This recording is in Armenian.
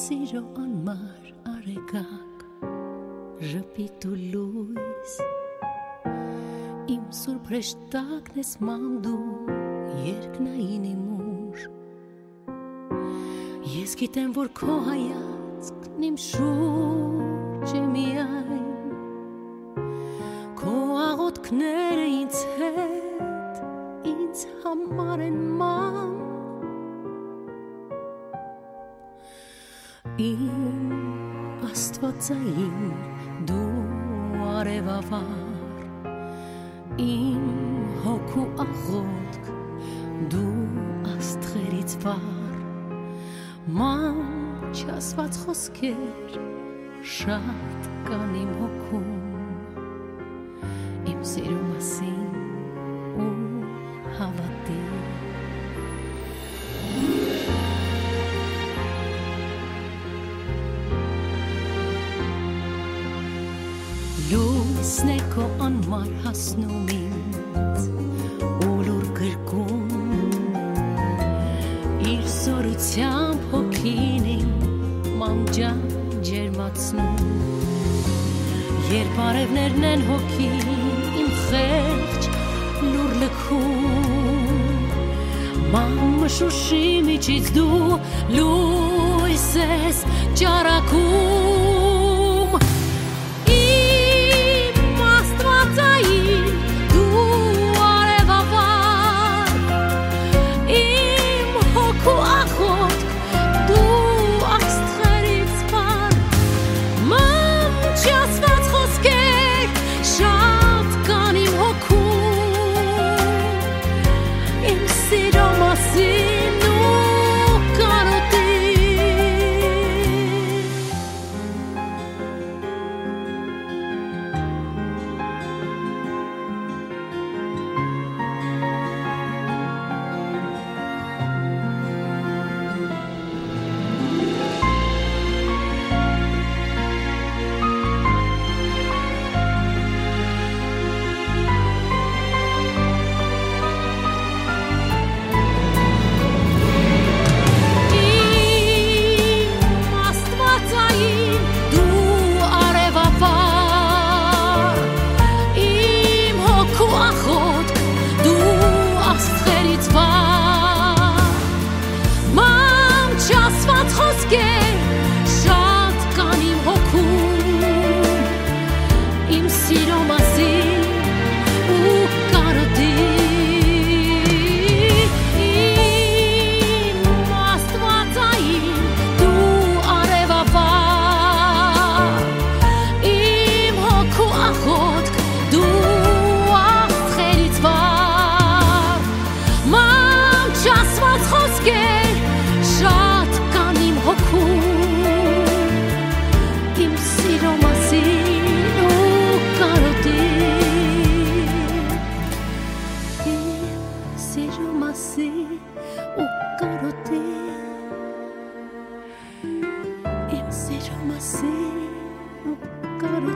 sիրո անմար արեգակ ժպիտ ու լույս իմ սուրբ հրեշտակն ես ման դու երկնային իմ ուժ ես գիտեմ որ քո հայացքն իմ շուրջ է միայն քո աղոթքները ինձ հետ ինձ համար են ման Իմ աստվածային դու արևավար Իմ հոգու աղոթք դու աստղերից վար Ման չասված խոսքեր շատ կան իմ հոգում Իմ սիրո մասին ու հավատի Լույսն է քո անմար հասնում ինձ ու լուր գրկում իր զորությամբ հոգին իմ մանջան ջերմացնում երբ արևներն են հոգին իմ խեղճ լուր լքում ման մշուշի միջից դու լույս ես ճառագում Got